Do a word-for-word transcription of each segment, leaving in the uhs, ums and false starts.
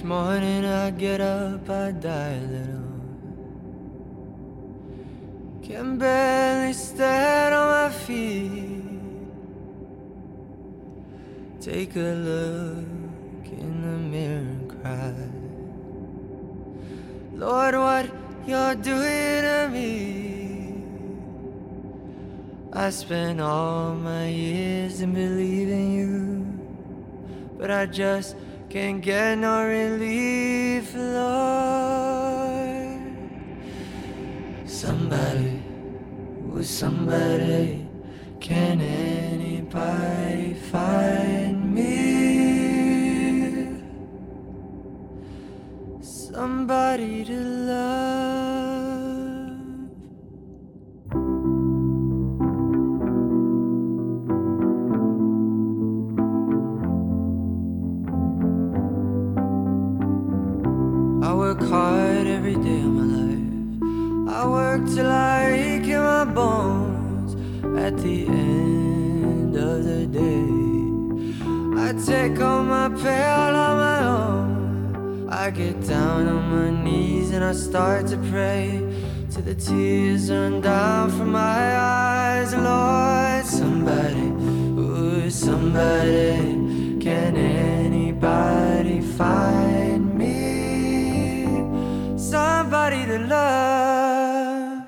morning I get up, I die a little. Can barely stand on my feet. Take a look in the mirror and cry. Lord, what you're doing to me. I spent all my years in believing you, but I just can't get no relief, Lord. Somebody, with somebody, can anybody find me? Somebody to love. I work hard every day of my life. I work till I ache in my bones. At the end of the day, I take all my pay all on my own. I get down on my knees and I start to pray till the tears run down from my eyes. Lord, somebody, ooh, somebody, can anybody find me? Somebody to love.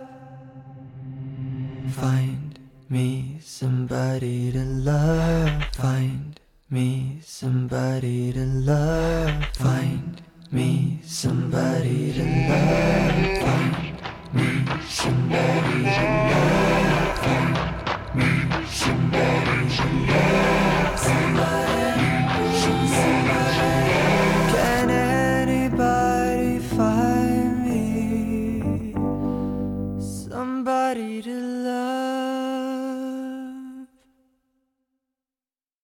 Find me somebody to love. Find me somebody to love. Find me somebody to love. Find